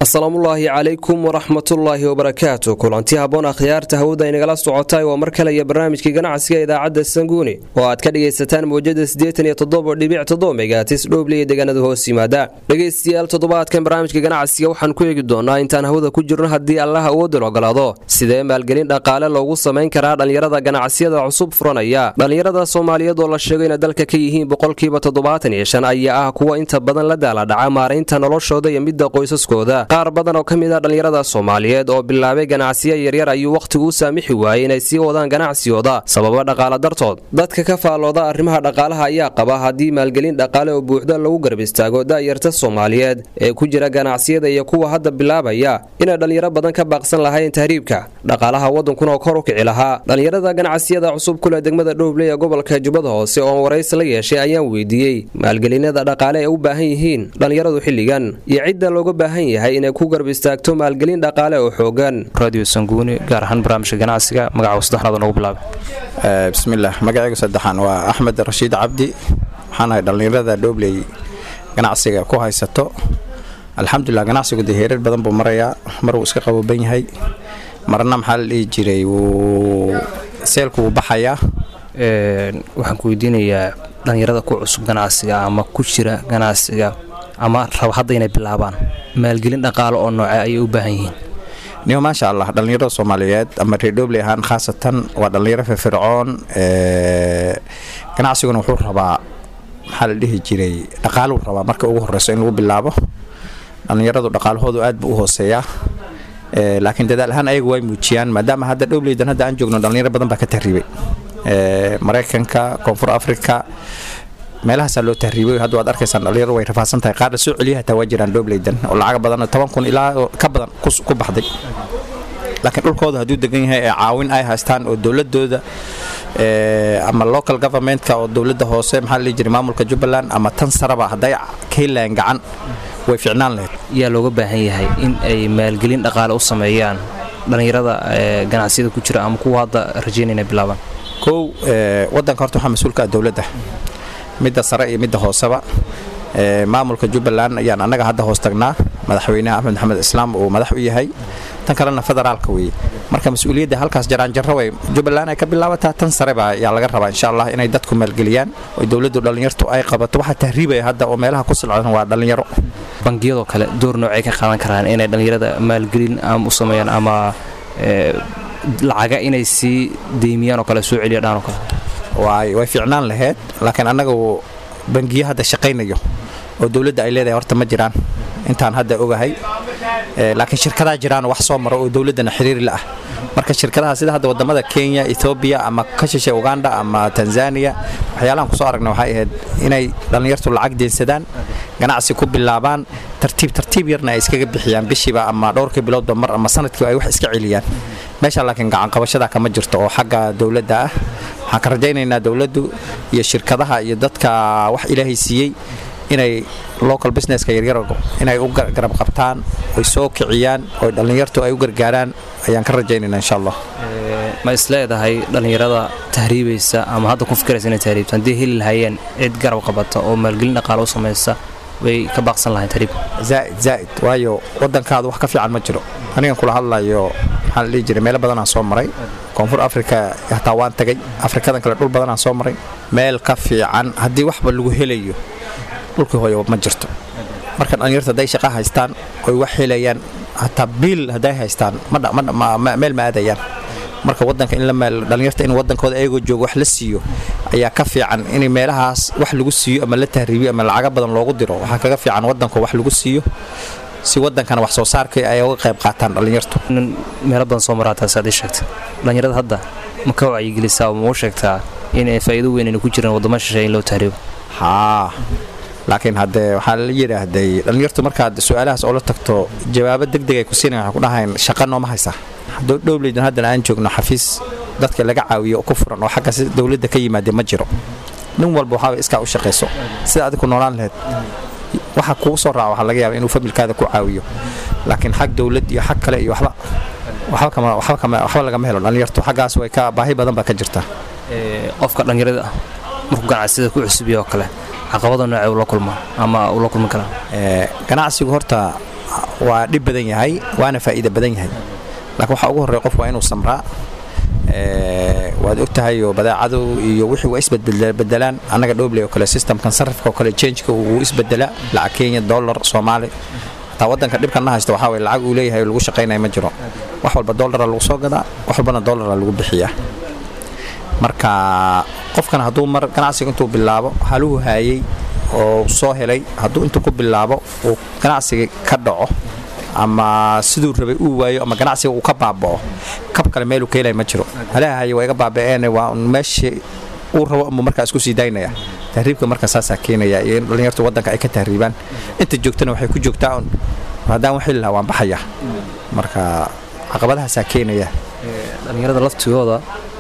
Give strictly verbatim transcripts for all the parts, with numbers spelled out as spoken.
asalaamullaahi calaykum waraxmatullaahi wabarakaatu kulanti haboon akhyaarta hawada inagala socotay waa mar kale iyo barnaamijkii ganacsiga idaacadda sanguuni oo aad ka dhagaysataan mawjada siddeetan iyo toddoba dhibic toddoba megahertz dhooble iyo deegaanada hoos yimaada dhagaystayaal toddobaadkan barnaamijka ganacsiga waxaan ku eegi doonaa intaan hawada ku jirno haddii allah awoodda ogolaado sidee maalgelin dhaqaale loogu samayn karaa dhallinyarada ganacsiyada cusub furanaya dhallinyarada soomaaliyeed oo la sheegay inay dalka ka yihiin boqolkiiba toddobaatan iyo shan ayaa ah kuwa inta badan la daaladhaca maaraynta noloshooda iyo midda qoysaskooda qaar badan oo ka mid ah dhallinyarada Soomaaliyeed oo bilaabay ganacsiyo yaryar ayuu waqtigu u saamixi waayay inay sii wadaan ganacsigooda sababo dhaqaale dartood dadka ka faalooda arrimaha dhaqaalaha ayaa qaba haddii maalgelin dhaqaale oo buuxda lagu garab istaago daayarta Soomaaliyeed ee ku jira ganacsiyada iyo kuwa hadda bilaabaya inay dhalinyaro badan ka baaqsan lahayn tahriibka dhaqaalaha wadankuna kor u kici lahaa dhalinyarada ganacsiyada cusub kula degmada Dhooble ee gobolka Jubbada Hoose oo wareys la yeeshay ayaan weydiiyay maalgelinada dhaqaale ee u baahan yihiin dhalinyaradu xilligan iyo cidda looga baahan yahay inay ku garab istaagto maalgelin dhaqaale oo xoogan radio sanguuni gaar ahaan barnaamijka ganacsiga magaca saddexaad oo bilaabay ee bismillaah magacaygu saddexan waa Axmed Rashiid Cabdi waxaan ahay dhalinyarada Dhooble ganacsiga ku haysato alxamdulillah ganacsigu heerar badan buu marayaa mar uu iska qaboban yahay marna maxaa la dhigi jiray uu seelku u baxaya ee waxaan ku weydiinayaa dhalinyarada ku cusub ganacsiga ama ku jira ganacsiga ama rab hadda inay bilaabaan maalgelin dhaqaale oo nooc ah ay u baahan yihiin niyo ma sha Allah dhalinyarada Soomaaliyeed ama reer Dhooble ahaan khaasatan waa dhalinyaro firfircoon ee ganacsiguna wuxuu rabaa maxaa la dhihi jiray dhaqaale uu rabaa marka ugu horeyso in lagu bilaabo dhalinyaradu dhaqaalahoodu aad buu u hooseeyaa ee laakiin dadaal ahaan ayagu way muujiyaan maadaama hadda Dhoobleydan hadda aan joogno dhalinyaro badan baa ka tahriibay ee Mareykanka Koonfur Afrika meelahaas loo tahriibay hadda waad arkaysaan dhalinyaro way rafaasan tahay qaar soo celiyaha taa wajiraan Dhoobleydan oo lacag badan toban kun ilaa ka badan ku baxday laakiin dhulkooda haduu degan yahay ee caawin ay haystaan oo dawladooda ee ama local government-ka oo dawladda hoose maxaa la jiray maamulka Jubbaland ama tan saraba haday keelaan gacan way fiicnaan lahayd yaa looga baahan yahay in ay maalgelin dhaqaale u sameeyaan dhalinyarada ganacsiyada ku jira ama kuwa hadda rajaynayna bilaabaan koow ee wadanka horta waxa mas'uulka dawladda midda sare iyo midda hooseba ee maamulka Jubbaland ayaan anaga hadda hoos tagnaa madaxweynaha Axmed Maxamed Islaam oo madax u yahay tan kalena federaalka weey marka mas'uuliyadda halkaas jaraan jarro way Jubbaland ay ka bilaabataa tan sare baa yaa laga rabaa insha Allah inay dadku maalgeliyaan oo dawladdu dhalinyartu ay qabato waxa tahriibay hadda oo meelaha ku silcaan waa dhalinyaro bangiyada kale door noocay ka qaadan karaan inay dhalinyarada maalgelin am u sameeyaan ama ee lacaga inay si deemiyaan oo kale soo celiyo dhaan oo kale way way fiicnaan lahayd laakiin anaga bangiga hadda shaqeynayo oo dawladda ay leedahay horta ma jiraan intaan hadda ogahay ee laakiin shirkadaha jiraan wax soo maro oo dawladana xiriir la ah marka shirkadaha sida hadda wadamada Kenya Ethiopia ama ka shishay Uganda ama Tanzania waxyaalahan ku soo aragnay waxay ahayd inay dhalinyartu lacag deensadaan ganacsi ku bilaabaan tartiib tartiib yarna ay iskaga bixiyaan bishiiba ama dhowrkii biloodba mar ama sanadkii ay wax iska celiyaan meesha laakiin gacan qabashada kama jirto oo xagga dawladda ah waxaan ka rajaynaynaa dawladdu iyo shirkadaha iyo dadka wax ilaahay siiyay inay local business-ka yaryar inay u garab qabtaan oo soo kiciyaan oo dhalinyartu ay u gargaaraan ayaan ka rajaynaynaa insha Allah ma isleedahay dhalinyarada tahriibaysa ama hadda ku fikiraysa inay tahriibtaan hadii heli lahayeen cid garab qabata oo maalgelin dhaqaale u sameeysa way ka baaqsan lahayn tahriib zaid zaid waayo wadankaadu wax ka fiican ma jiro aniga kula hadlayo waxaan la jiray meel badan aan soo maray Koonfur Afrika xitaa waan tagay Afrikadan kale dhul badan aan soo maray meel ka fiican hadii waxba lagu helayo dhulka hooyo ma jirto marka dhalinyarada day shaqo haystaan oo wax helayaan hatta biil haday haystaan ma meel ma aadayaan marka wadanka in la meel dhalinyarta in wadankooda ayagu joogo wax la siiyo ayaa ka fiican in meelahaas wax lagu siiyo ama la tahriibiyo ama lacag badan loogu diro waxa kaga fiican wadanka wax lagu siiyo si wadankana wax soo saarkay ay uga qayb qaataan dhalinyartu meel badan soo marata saadi sheegtay dhalinyarada hadda ma ka wacyi gelisaa oo ma sheegtaa in ay faa'iido weyn ku jiraan wadamada shisheeye in loo tahriibo ha laakiin hadda waxa la yiraahday dhalinyartu marka su'aalahaas oo la tagto jawaabo degdeg ay ku siinayaan ku dhahayn shaqo nooma haysa Dhoobleydan hadda aan joogno xafiis dadka laga caawiyo ku furan oo xagga dawladda ka yimaade ma jiro nin walba waxa iska u shaqeyso sida adigu noolaan lahayd waxa ku soo raac waxa laga yaabaa inuu familkaada ku caawiyo laakiin xaq dawlad iyo xaq kale iyo waxba waxba kama waxba kama waxba laga helo dhalinyartu xaggaas way ka baahi badan ba ka jirta ee qofka dhalinyarada markuu ganacsiga ku cusub iyo kale caqabado nooc ah uu la kulmo ama uu la kulmi kara ee ganacsigu horta waa dhib badan yahay waana faa'iido badan yahay laakiin waxa ugu horeeya qof waa inuu samraa ee waad ogtahay oo badeecadu iyo wixii waa isbeddelaan anaga Dhobley oo kale systemkan sarifka oo kale change-ka uu isbeddela lacag Kenya dollar Soomaali ta wadanka dhibkana haysto waxa way lacag uu leeyahay lagu shaqeynaa ma jiro wax walba dollar lagu soo gadaa wax walbana dollar lagu bixiyaa marka qofkan haduu mar ganacsiga intuu bilaabo haluhu hayay oo soo helay haduu intuu ku bilaabo oo ganacsiga ka dhaco ama sidoo rabay uu waayo ama ganacsiga uu ka baabao kab kale meel uu keenay ma jiro halahay way iga baabeen waa meeshii uu rabo ama markaa isku sii daynaya tahriibka marka saasa keenaya in dhalinyartu wadanka ay ka tahriibaan inta joogtana waxay ku joogtaa hadaan wax ilaa waan baxaya marka caqabadaha saa keenaya dhalinyarada laftigooda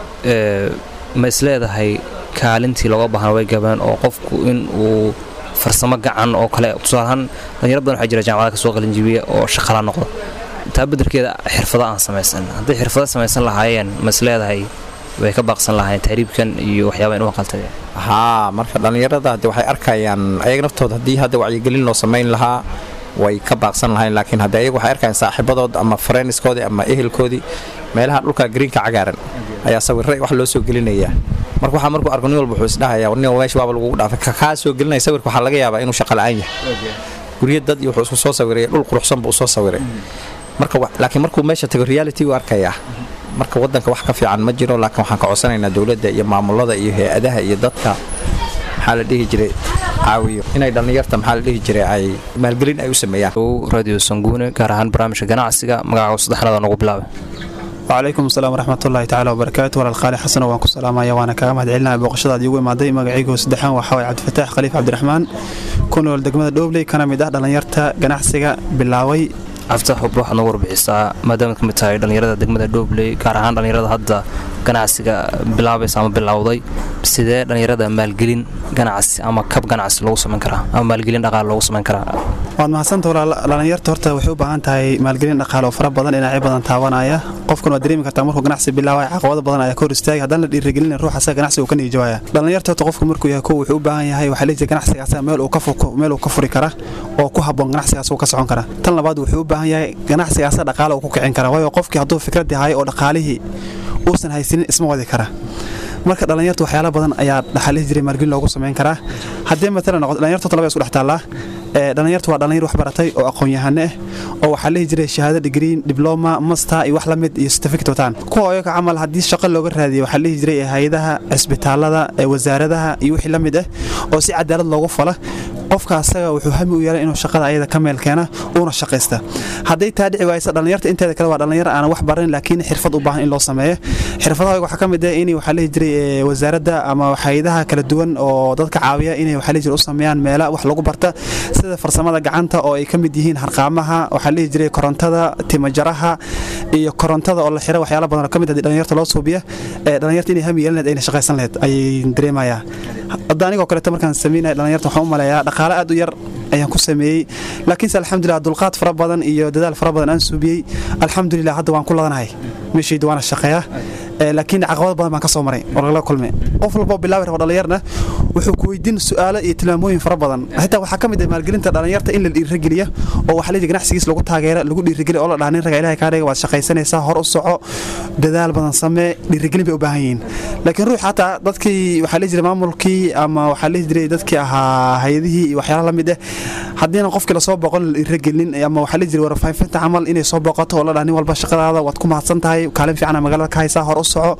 ee ma isleedahay kaalintii looga baahan way gabaan oo qofku in uu farsamo gacan oo kale tusaalahan dhalinyaro badan waxa jira jaamacadaha ka soo qalin jibiya oo shaqo la noqdo taa beddelkeeda xirfado aan samaysan haddii xirfado samaysan lahaayeen ma isleedahay way ka baaqsan lahayn taariibkan iyo waxyaabaha inuu qaltay ha marka dhalinyarada hadii waxay arkayaan ayaga naftooda hadii hadda wacyigelin loo sameyn lahaa way ka baaqsan lahayn laakiin hadda ayagu waxay arkayaan saaxiibadood ama friendskoodi ama ehelkoodi meelaha dhulka greenka cagaaran ayaa sawirray wax loo soo gelinaya marka waxa markuu arko nin walba wuxuu isdhahayaa nin weesh waaba lagu dhaafay ka soo gelinay sawirka waxa laga yaabaa inuu shaqo la'aan yahay guriga dad iyo wuxuu soo sawiray dhul quruxsan buu soo sawiray marka laakiin markuu meesha tago reality uu arkaya marka wadanka wax ka fiican ma jiro laakiin waxaan ka codsanaynaa dawladda iyo maamulada iyo hay'adaha iyo dadka maxaa la dhihi jiray caawiyo inay dhalinyarta maxaa la dhihi jiray ay maalgelin ay u sameeyaan radio Sanguune gaar ahaan barnaamijka ganacsiga magaca saddexaad ugu bilaabay وعليكم السلام ورحمة الله تعالى وبركاته ولا الخالي حسن وانكم السلام يا وانا كلام هاد علنا بوقشة ديوي ماضي مقعيقو سدحان وحاوي عبد الفتاح خليفة عبد الرحمن كونوا الدقمة دوبلي كان ميداه دلنيرتا ganacsiga bilaaway after xubro waxaan ugu warbixistaa maadaama ka mid tahay dhalinyarada degmada Dhobley gaar ahaan dhalinyarada hadda ganacsiga bilaabaysa ama bilawday sidee dhalinyarada maalgelin ganacsi ama kab ganacsi lagu sameyn karaa ama maalgelin dhaqaale lagu sameyn karaa waad mahadsantahay dhalinyarta horta waxay u baahan tahay maalgelin dhaqaale oo fara badan inay badan taabanaya qofkan waa dareemi kartaa markuu ganacsi bilaaway caqabado badan ayaa ka hor istaagay haddana la dhiirigelin ruuxa asaga ganacsiga uu ka niijawaya dhalinyarta horta qofku markuu yahay wuxuu u baahan yahay waxa leeyahay ganacsiga asaga meel uu ka fuko meel uu ka furi kara oo ku habboon ganacsigaas uu ka socon kara tan labaad wuxuu u baahan yahay ganacsigaas dhaqaale uu ku kicin kara waayo qofkii hadduu fikrad yahay oo dhaqaalihii uusan haysanin isma wadi kara marka dhalinyartu waxyaalo badan ayaa dhaxalay jiray maalgelin loogu sameyn karaa haddii mesela noqdo dhalinyartu talaba isku dhaxtaalaa ee dhalinyartu waa dhalinyar wax baratay oo aqoon yahane ah oo waxa la jiray shahaado degree diploma master iyo wax la mid iyo certificate wataan kuwa ayaga camal hadii shaqo looga raadiyo waxa la jiray hay'adaha isbitaalada wasaaradaha iyo wixii la mid ah oo si cadaalad loogu falo qofka asaga wuxuu hami u yeelay inuu shaqada ayada ka meel keena oo shaqeysta haday taa dhici waysa dhalinyarta inteeda kale waa dhalinyar aan wax baran laakiin xirfad u baahan in loo sameeyo xirfadaha waxa ka mid ah in waxa la jiray wasaaradda ama hay'adaha kala duwan oo dadka caawiya inay waxa la jiray u sameeyaan meelaha wax lagu barta sida farsamada gacanta oo ay ka mid yihiin harqaamaha waxa la jiray korontada timajaraha iyo korontada oo la xiro waxyaalo badan oo ka mid ah dhalinyarta loo suubiyo ee dhalinyarta inay hami yeelanad inay shaqeysan lahayd ay dareemayaan adaaniga kale markaan sameeyay dhalinyarta waxaan u maleeyaa dhaqaale aad u yar ayaan ku sameeyay laakiin alxamdulillah dulqaad fara badan iyo dadaal fara badan aan suubiyay alxamdulillah hadda waan ku ladanahay meeshii doona shaqeeya laakiin caqabado badan baan ka soo maray oo la kulmay qof walba bilaabay rabo dhalinyarna wuxuu ku weydiin su'aalo iyo tilmaamooyin fara badan xitaa waxa kamid ah maalgelinta dhalinyarta in la dhiirigeliyo oo waxa la yidhi ganacsigiisa lagu taageero lagu dhiirigeliyo oo la dhaanay raga Ilaahay ka dhigay waad shaqaysanaysaa hor u soco dadaal badan samee dhiirigelin bay u baahan yihiin laakiin ruux hata dadkii waxa la yidhi maamulkii ama waxa la yidhi dadkii ahaa hay'adihii iyo waxyaalo la mid ah hadii qofkii la soo boqon dhiirigelin ama waxa la yidhi warfaafinta amal inay soo boqoto oo la dhaanay walba shaqadaada waad ku mahadsan tahay kaalin fiican magaalada ka haysaa hor u soco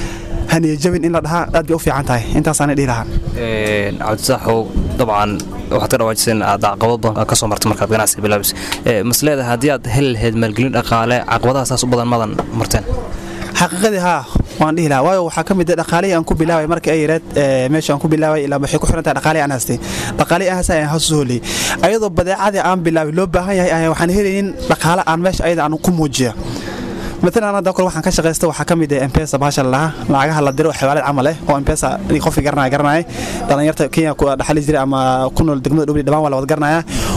هني جبن إن لها أدي أوفي عن تاي أنت صانع لي لها. عبد الصحو طبعا وحتى واجسين عقبض كسر مرت مركب جناس بلابس مسألة هديات هل هاد مالجلين أقالة عقبضها أساس بدل مضن مرتين. حقيقة ها وان لي لا وايو حكم الد أقالي أنكو بلاوي مرك أي رد ماشي أنكو بلاوي إلا بحكو حرنت أقالي أنا هستي أقالي أهسا يحسولي أيضا بدأ عادي عم بلاوي لو بهاي وحنهرين أقالة عن ماشي أيضا عن كموجيا مثلا أنا دكتور waxaan ka shaqeystay waxa kamid ah M-Pesa baasha laha lacagaha la diro xawaalad amal ah oo M-Pesa qof garnaa garnaa dhalinyarta Kenya ku dhaxal jiray ama ku nool degmada Dhobley dhamaan wala wad garnaa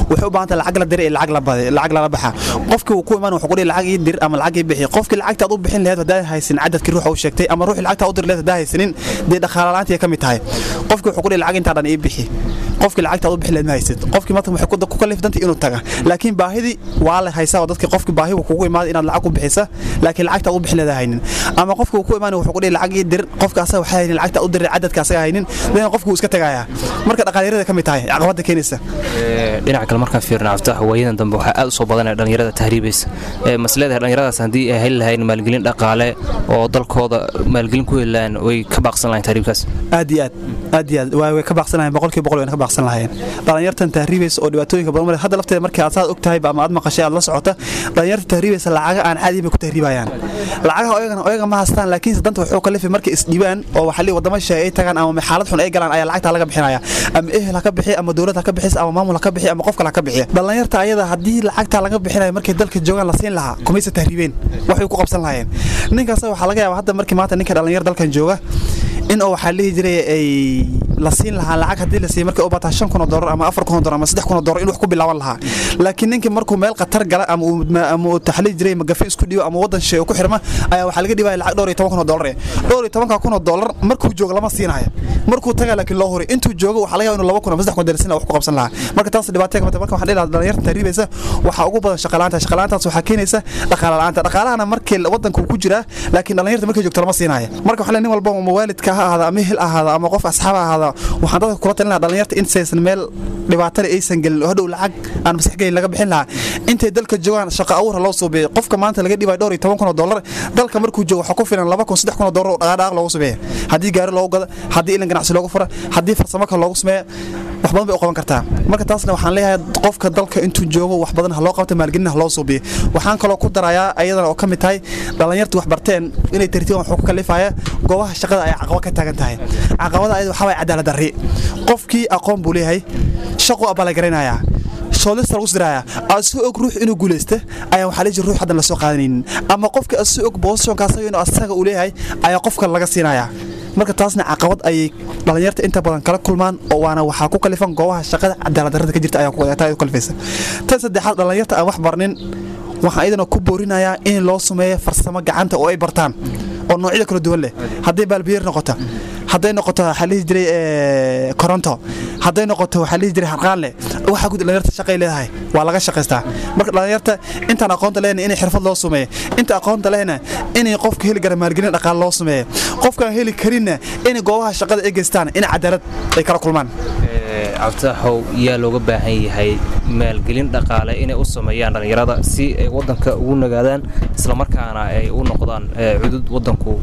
wuxuu u baahan tahay lacag la dir iyo lacag la baday lacag la baxa qofkii uu ku imaan wuxuu qori lacag ii dir ama lacag ii bixi qofkii lacagta aad u bixin lahayd hadaa haysan cadadkii ruuxa uu sheegtay ama ruuxii lacagta u dir lahayd hadaa haysanin dee dhaqaale la'aantii ka mid tahay qofkii wuxuu qori lacag inta dhan ii bixi qofkii lacagta aad u bixin lahayd ma haysid qofkii marka wuxuu ku kalifdanta inuu taga laakiin baahidi waa la haysaa dadkii qofkii baahi uu kugu imaado inaad lacag u bixisa laakiin lacagta aad u bixin lahayd haynin ama qofkii uu ku imaan wuxuu qori lacag ii dir qofka asaga waxa haynin lacagta u dir cadadka asaga haynin dadna qofkii uu iska tagayaa marka dhaqaaleerada ka mid tahay caqabada keenaysa ee dhinaca kale marka fiirna aftax wayadan dambe waxa aad u soo badanay dhalinyarada tahriibaysa ee maslada dhalinyaradaas hadii ay heli lahayn maalgelin dhaqaale oo dalkooda maalgelin ku helaan way ka baaqsan lahayn tahriibkaas aad iyo aad aad iyo aad way ka baaqsan lahayn boqolkiiba boqol way ka baaqsan lahayn dhalinyartan tahriibaysa oo dhibaatooyinka badan hadda lafteeda markii aad og tahay ama aad maqashay aad la socota dhalinyarta tahriibaysa lacag aan caadi ah ku tahriibayaan lacagaha oyagana oyaga ma haystaan laakiin danta wuxuu ka leefay markii isdhiibaan oo waxa li wadamo shay ay tagaan ama xaalad xun ay galaan ayaa lacagta laga bixinaya ama ehel ka bixi ama dawladda ka bixis ama maamul ka bixi ama qof kale ka bixi dhalinyarta ayada hadii lacagta laga bixinayo markay dalka joogan la siin lahaa kumaysa tahriibeen waxay ku qabsan lahaayeen ninkaas waxa laga yaabaa hadda markii maanta ninka dhalinyar dalkan jooga in oo waxa la jiray ay la siin lahaa lacag hadii la siiyay markay u baataa shan kun oo dollar ama afar kun oo dollar ama saddex kun oo dollar in wax ku bilaaban lahaa laakiin ninka markuu meel qatar gala ama ama taxliil jiray magafi isku dhiibo ama wadan shay ku xirma ayaa waxa laga dhibay lacag dhowr iyo toban kun oo dollar dhowr iyo toban kun oo dollar markuu joogo lama siinayo markuu taga laakiin loo hore intuu joogo waxa laga yaabaa inuu laba kun ama saddex kun darsin wax ku qabsan lahaa marka taas dhibaato ka marka waxa dheeraad dhalinyarta tahriibaysa waxa ugu badan shaqalaanta shaqalaantaas waxa keenaysa dhaqaale la'aanta dhaqaalahana markii wadanku ku jira laakiin dhalinyarta markay joogto lama siinayo marka waxa nin walba oo waalidka ha ahaada ama hel ahaada ama qof asxaab ahaada waxaan dadka kula talinayaa dhalinyarta in saysan meel dhibaato aysan galin oo hadhow lacag aan maskaxgay laga bixin lahaa intay dalka joogan shaqo abuur loo soo beeyay qofka maanta laga dhibay dhowr iyo toban kun oo dollar dalka markuu joogo waxa ku filan laba kun saddex kun oo dollar dhaqaaq loogu sameeyo hadii gaari loogu gado hadii ilin ganacsi loogu furo hadii farsamo kale loogu sameeyo wax badan bay u qaban kartaa marka taasna waxaan leeyahay qofka dalka intuu joogo wax badan loo qabto maalgelin loo soo beeyo waxaan kale ku darayaa ayadana oo kamid tahay dhalinyartu wax barteen inay tartiib wax ku kalifaya goobaha shaqada ay caqabad ka taagan tahay caqabada ay waxa way cadaalad darri qofkii aqoon buu leeyahay shaqo abala garanaya soolista lagu siraya asoo og ruux inuu guuleysto ayaa waxa la jir ruux hadan la soo qaadanin ama qofka asoo og boosonkaas inuu asaga u leeyahay ayaa qofka laga siinaya marka taasna caqabad ay dhalinyarta inta badan kala kulmaan oo waana waxa ku kalifan goobaha shaqada cadaalad darrada ka jirta ayaa ku taay kalifaysa tan saddexaad dhalinyarta aan wax barnin waxa ayadana ku boorinayaa in loo sameeyo farsamo gacanta oo ay bartaan oo noocyada kala duwan leh hadii balbiir noqoto haday noqoto xalii jiray ee koronto haday noqoto xalii jiray harqaan leh waxa ku dhalinyarta shaqay leedahay waa laga shaqeystaa marka dhalinyarta inta aqoonta leeyahay in xirfad loo sameeyo inta aqoonta leeyahay in qofka heli kara maalgelin dhaqaale loo sameeyo qofka heli karina in goobaha shaqada ay geystaan in cadaalad ay kala kulmaan ee aftaxow yaa looga baahan yahay maalgelin dhaqaale inay u sameeyaan dhalinyarada si ay wadanka ugu nagaadaan isla markaana ay u noqdaan cudud wadanku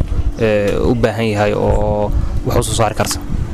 u baahan yahay oo wax soo saar karsan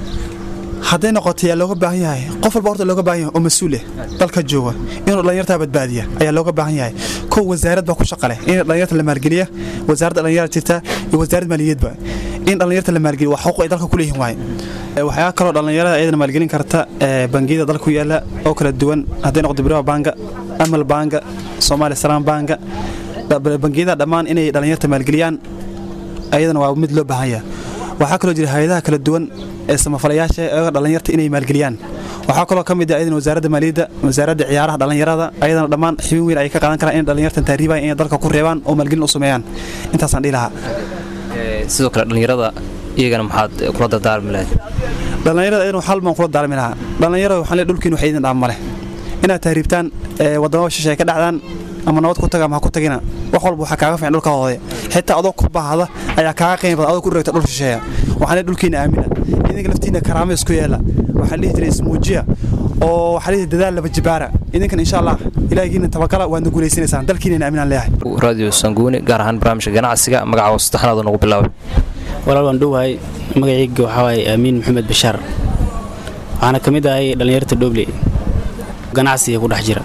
haday noqoto yaa looga baahan yahay qof walba horta looga baahan yahay oo mas'uul ah dalka jooga inuu dhalinyarta badbaadiya ayaa looga baahan yahay ko wasaaradda ku shaqo leh in dhalinyarta la maalgeliyo wasaaradda dhalinyarta jirta iyo wasaaradda maaliyadda in dhalinyarta la maalgeliyo wax xuquuq ay dalka ku leeyihiin waay waxaa kale oo dhalinyarada ayadana maalgelin karta bangiyada dalka ku yaala oo kala duwan haday noqoto Biro Bank Amal Bank Somali Salam Bank bangiyada dhammaan inay dhalinyarta maalgeliyaan ayadana waa mid loo baahan yahay waxa kale oo jira hay'adaha kala duwan ee samafalayaasha ee dhalinyarta inay maalgeliyaan waxa kale oo kamid ah ayadana wasaaradda maaliyadda wasaaradda ciyaaraha dhalinyarada ayadana dhammaan xubin weyn ay ka qaadan karaan in dhalinyarta taariibay in dalka ku reebaan oo maalgelin u sameeyaan intaas aan dhilaha ee sidoo kale dhalinyarada iyagana maxaad kula dardaarmi lahayd dhalinyarada inuu hal man kula dardaarmi lahaa dhalinyarada waxaan leeyahay dhulkiin waxay idin dhaamale inaad taariibtaan ee wadamo shisheeye ka dhacdaan ama nabad ku taga ma ku tagina wax walba waxa kaaga fiican dhulka hooday xitaa adoo ku baahada ayaa kaaga qiimo badan adoo ku reegta dhul shisheeye waxaan dhulkiina aamina idinka laftiina karaamo isku yeela waxaan leeyahay jiray ismuujiya oo waxa leeyahay dadaal laba jibaara idinkan insha Allah ilaahiina tabakala waan guuleysanaysan dalkiina aaminaan leeyahay radio Sanguuni gaar ahaan barnaamijka ganacsiga magaca saddexaad oo nagu bilaabay walaal waan dhuwahay magacayga waxa waay Amiin Maxamed Bashaar waxaana kamid ahay dhalinyarta Dooble ganacsiga ku dhex jira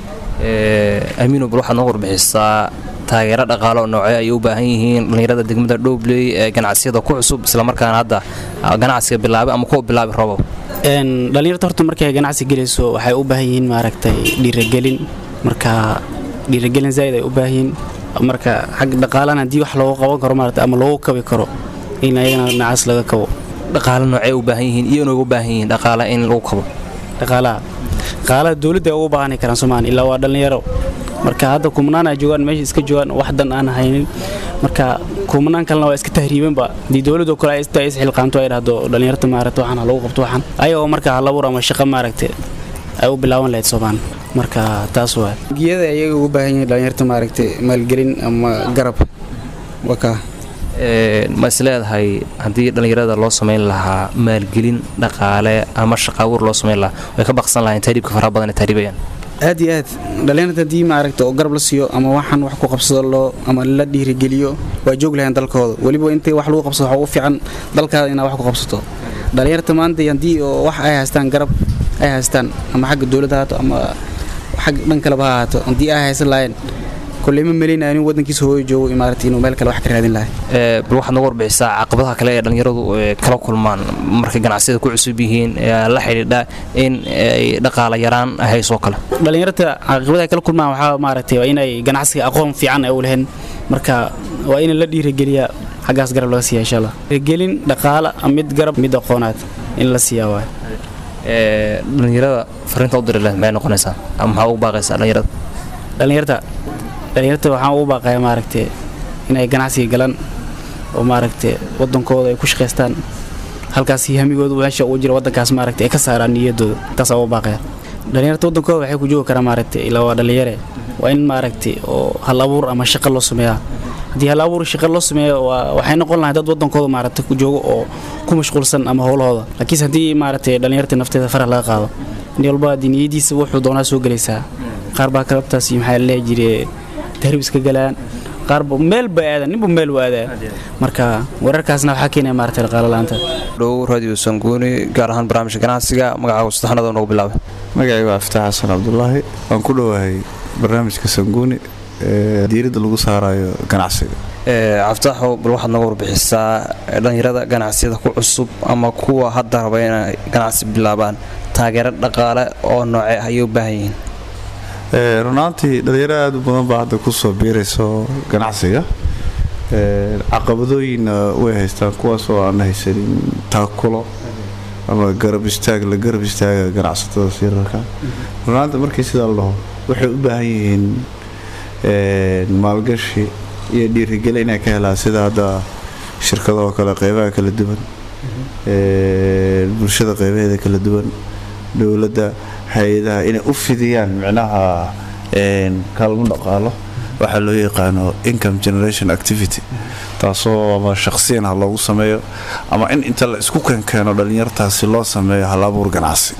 ee Amiin bal waxaad noo warbixisaa taageero dhaqaale oo noocyo ay u baahan yihiin dhalinyarada degmada Dooble ee ganacsiyada ku cusub isla markaana hadda ganacsiga bilaabay ama ku bilaabay rabo een dhalinyarta horta markay ganacsi galayso waxay u baahan yihiin maaragtay dhiirigelin marka dhiirigelin zaid ay u baahan yihiin marka xaq dhaqaalana hadii wax loo qaban karo maaragtay ama loo kabi karo in ayagana nacaas laga kabo dhaqaale noocyo u baahan yihiin iyo inuu u baahan yihiin dhaqaale in lagu kabo dhaqaalaha dhaqaalaha dawladda ugu baahan karaan Soomaaliya ilaa waa dhalinyaro marka hadda kumnaan ay joogan meesha iska joogan wax dan aan haynin marka kumnaan kalena waa iska tahriiban ba di dawladdu kale ay istaa is xilqaanto ay raado dhalinyarta maaragtay waxaan lagu qabto waxaan ayagoo marka hal abuur ama shaqo maaragtay ay u bilaaban lahayd Soomaaliya marka taas waa giyada ayaga ugu baahan yihiin dhalinyarta maaragtay maalgelin ama garab waka ee ma isleedahay hadii dhalinyarada loo sameyn lahaa maalgelin dhaqaale ama shaqo abuur loo sameyn lahaa way ka baqsan lahayn taariibka faraha badan ee taariibayaan aad iyo aad dhalinyarada dii maaragtay oo garab la siiyo ama waxaan wax ku qabsado loo ama la dhiirigeliyo waa joog lahayn dalkooda waliba intay wax lagu qabsado waxa ugu fiican dalkaada inaad wax ku qabsato dhalinyarta maanta hadii wax ay haystaan garab ay haystaan ama xagga dawladda ama xag dhan kale ba haato hadii ay haysan lahayn kulli ma meelina inuu wadankiisa hooyo joogo imaartii inuu meel kale wax ka raadin lahay ee bal waxaad nagu warbixisaa caqabadaha kale ee dhalinyaradu kala kulmaan markay ganacsiyada ku cusub yihiin la xiriirda in ay dhaqaale yaraan hayso kale dhalinyarada caqabadaha kala kulmaan waxa maaragtay waa inay ganacsiga aqoon fiican ay u leeyahay marka waa in la dhiirigeliyaa xagaas garab laga siiyo insha Allah gelin dhaqaale mid garab mid aqoonaad in la siiyo waa ee dhalinyarada fariinta u diray ma noqonaysaa ama waxa uu baaqaysaa dhalinyarada dhalinyarada dhalinyarada waxaan ugu baaqayaa maaragtay inay ganacsiga galaan oo maaragtay wadankooda ay ku shaqeystaan halkaas hamigoodu meesha uu jiro wadankaas maaragtay ay ka saaraan niyadooda taas ugu baaqayaa dhalinyarada wadankooda waxay ku joogi karaan maaragtay ilaa waa dhalinyare waa in maaragtay oo hal abuur ama shaqo loo sameeyaa hadii hal abuur shaqo loo sameeyo waxay noqon lahayd dad wadankooda maaragtay ku joogo oo ku mashquulsan ama hawlahooda laakiin hadii maaragtay dhalinyarada nafteeda faraha laga qaado in walba diniyadiisa wuxuu doonaa soo galaysaa qaar baa kalabtaas maxay la jiray tahriib iska galaan qaarba meel baadan ninba meel waada marka wararkaasna waxa keenay maartay dhaqaale laanta dhow radio Sanguuni gaar ahaan barnaamijka ganacsiga magacaaga saddexnada oo bilaabay magacayga waa Fattaax Xasan Cabdullaahi waan ku dhawahay barnaamijka Sanguuni ee diirada lagu saarayo ganacsiga ee Fattaax bal waxaad nagu warbixisaa dhalinyarada ganacsiyada ku cusub ama kuwa hadda raba inay ganacsi bilaabaan taageero dhaqaale oo nooc ah ay u baahan yihiin ee runtii dhalinyaro aad u badan baa hadda ku soo biirayso ganacsiga ee caqabadooyin way haystaan kuwaas oo aan haysanin taakulo ama garab istaag la garab istaaga ganacsatada sirarka runtii markii sida loo waxay u baahan yihiin ee maalgashi iyo dhiirigelin ay ka helaan sida hadda shirkadaha kala qaybaha kala duwan ee bulshada qaybaheeda kala duwan dawladda hay'adaha inay u fidiyaan macnaha een kaalmo dhaqaalo waxa loo yaqaano income generation activity taasoo ama shakhsiyan ha loogu sameeyo ama in inta la isku keenkeeno dhalinyartaasi loo sameeyo hal abuur ganacsi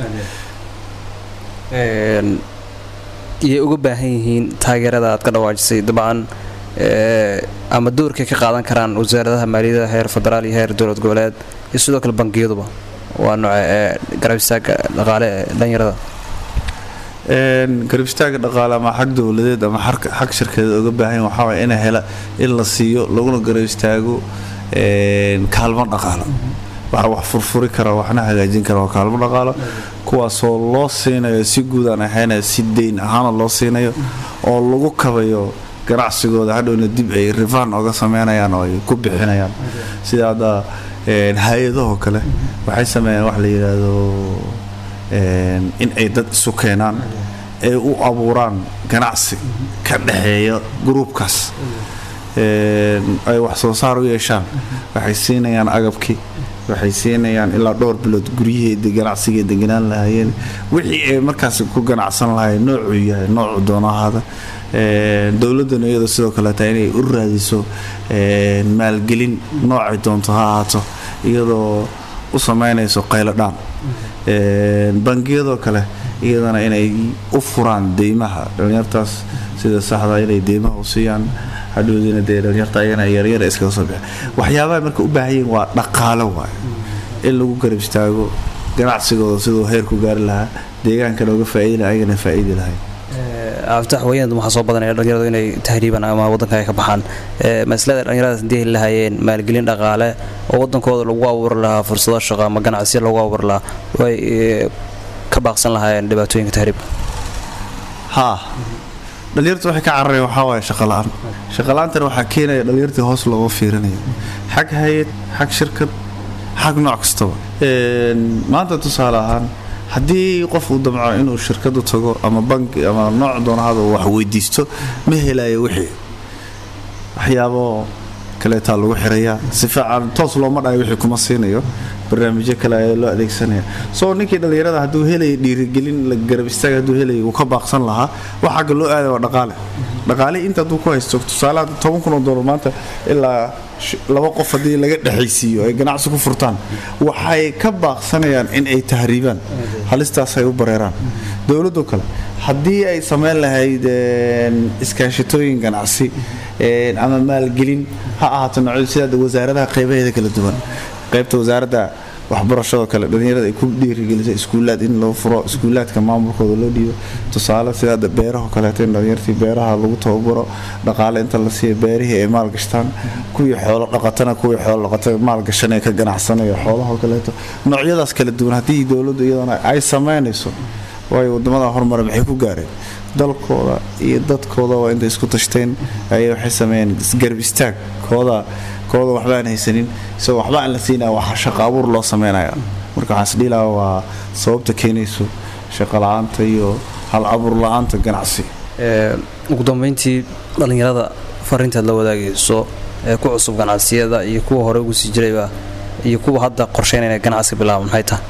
een iyo uga baahan yihiin taageerada aad ka dhawaajisay dabcan ee ama doorka ka qaadan karaan wasaaradda maaliyadda heer federaal iyo heer dawlad goboleed iyo sidoo kale bangiyaduba waa nooc ee garab istaaga dhaqaale dhalinyarada een garab istaaga dhaqaale ama xaq dawladeed ama xaq shirkadeed uga baahan waxa way in hela in la siiyo laguna garab istaago een kaalmo dhaqaale waxa wax furfuri kara waxna hagaajin kara kaalmo dhaqaale kuwaas oo loo siinayo si guud aan ahayn si deyn ahaan loo siinayo oo lagu kabayo ganacsigooda hadhowna dib ay rifaan uga sameynayaan oo ay ku bixinayaan sida hada een hay'adaha kale waxay sameeyaan wax la yiraahdo een in ay dad isu keenaan ay u abuuraan ganacsi ka dhaxeeyo groupkaas een ay wax soo saar u yeeshaan waxay siinayaan agabkii waxay siinayaan ilaa dhowr bilood guriyeeda ganacsiga deganaan lahaayeen wixii ay markaas ku ganacsan lahaayeen noocu yahay noocu doonahaada ee dawladda iyada sidoo kale taa inay u raadiso ee maalgelin nooc doonto ha ahaato iyadoo u sameynayso qaylo dhaan ee bangiyada kale iyadana inay u furaan deymaha dhalinyartaas sida saxda inay deymaha u siiyaan hadhoodina dhalinyarta ayana yar yar iska soo bixi waxyaabaha marka u baahan yihiin waa dhaqaale waay in lagu garab istaago ganacsigooda sidoo heer ku gaari lahaa deegaanka looga faa'iideeyo ayagana faa'iido lahayn aftax wayaan waxa soo badanaya dhalinyaradu inay tahriiban ama wadanka ay ka baxaan ee maslada dhalinyarada hadii ay lahaayeen maalgelin dhaqaale oo wadankooda lagu abuur lahaa fursado shaqo ama ganacsiyo lagu abuur lahaa way ka baaqsan lahaayeen dhibaatooyinka tahriib ha dhalinyartu waxay ka carareen waxa way shaqo la'aan shaqo la'aantana waxa keenaya dhalinyartii hoos looga fiirinayo xaq hay'ad xaq shirkad xaq nooc kasta ee maanta tusaale ahaan haddii qof uu damco inuu shirkadu tago ama banki ama nooc doonahada wax weydiisto ma helayo wixii waxyaabo kaleetaa lagu xirayaa si fiican toos looma dhahay wixii kuma siinayo barnaamijyo kale ayaa loo adeegsanaya soo ninkii dhalinyarada hadduu helaya dhiirigelin la garab istaaga hadduu helaya uu ka baaqsan lahaa wax xagga loo aaday waa dhaqaale dhaqaale inta hadduu ku haysto tusaale toban kun oo doolar maanta ilaa laba qof haddii laga dhexaysiiyo ay ganacsi ku furtaan waxay ka baaqsanayaan in ay tahriibaan halistaas ay u bareeraan dowladdu kale haddii ay samayn lahayd iskaashatooyin ganacsi ama maalgelin ha ahaato noocyada sida wasaaradaha qaybaheeda kala duwan qaybta wasaaradda waxbarashada kale dhalinyarada ay ku dhiirigelisay iskuulaad in loo furo iskuulaadka maamulkooda loo dhiibo tusaale sida beeraha kaleeto in dhalinyartii beeraha lagu tababaro dhaqaale inta la siiyo beerihii ay maalgashtaan kuwii xoolo dhaqatana kuwii xoolo dhaqata maalgashanaya ka ganacsanaya xoolaha kaleeto noocyadaas kala duwan haddii dowladdu iyadana ay samaynayso waayo wadamada horumar maxay ku gaareen dalkooda iyo dadkooda waa inta isku tashteen ayay waxay sameeyeen isgarab istaag kooda kooda waxba aan haysanin soo waxba aan la siinaa waxa shaqo abuur loo sameeynaya marka waxaan isdhiilaa waa sababta keenayso shaqo la'aanta iyo hal abuur la'aanta ganacsi ee ugu dambeyntii dhalinyarada fariinta la wadaagayso ee ku cusub ganacsiyada iyo kuwa hore ugu sii jirayba iyo kuwa hadda qorsheynaya ganacsi bilaabay maxay tahay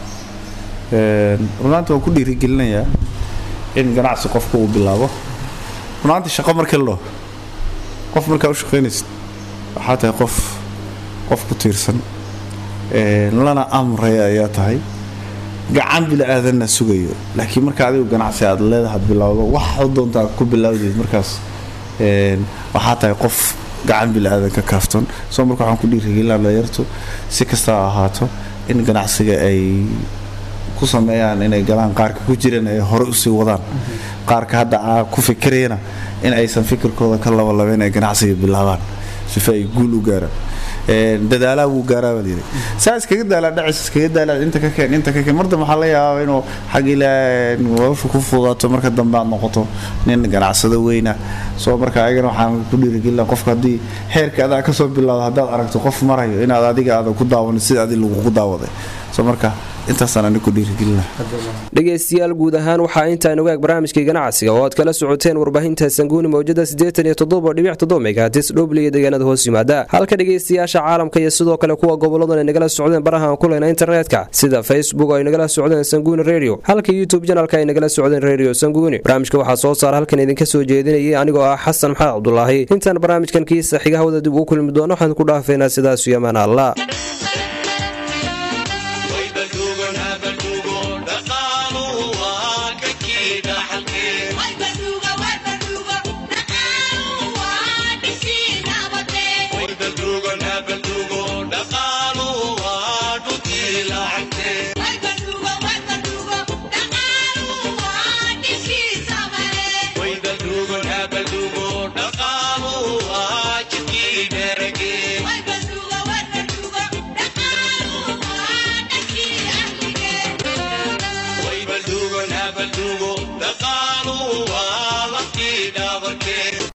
ee runtii waan ku dhiirigelinayaa in ganacsi qofku uu bilaabo runtii shaqo markii loo qof marka u shaqeynaysid waxaa tahay qof qof ku tiirsan ee lana amray ayaa tahay gacan bil aadanna sugayo laakiin marka adigu ganacsi aad leedahay bilowdo waxa doonta ku bilowday markaas ee waxaa tahay qof gacan bil aadan ka kaaftan soo marka waxaan ku dhiirigelinayaa dhalinyarto si kasta ahaato in ganacsiga ay ku sameeyaan inay galaan qaarka ku jireen ay hore u sii wadaan qaarka hadda ku fikirayna in aysan fikirkooda ka laba labeen ay ganacsiga bilaabaan si ay guul u gaaraan ee dadaalaha uu gaaraa saas kaga daala dhacis kaga daala inta ka keen inta ka keen marda waxa la yaabaa inuu xaq ilaa wafku ku fudaato marka dambe aad noqoto nin ganacsada weyna soo marka ayagana waxaan ku dhiirigelin qofka hadii heerka aad ka soo bilaado hadaad aragto qof marayo inaad adiga aad ku daawan sida adiga lagu daawaday soo marka intaasana ku dhiirigelina dhageystayaal guud ahaan waxa inta inagu eeg barnaamijka ganacsiga oo aad kala socoteen warbaahinta Sanguuni mawjada siddeetan iyo toddoba dhibic toddoba megahertz dhobliga deegaanada hoos yimaada halka dhageystayaasha caalamka iyo sidoo kale kuwa goboladana nagala socdeen baraha ku leena internetka sida Facebook ay nagala socdeen Sanguuni Radio halka YouTube channelka ay nagala socdeen Radio Sanguuni barnaamijka waxa soo saar halkan idinka soo jeedinayay anigoo ah Xasan Maxamed Cabdullaahi intaan barnaamijkan kiisa xiga hawada dib u kulmi doono waxaan ku dhaafeynaa sidaas iyo amaan Allah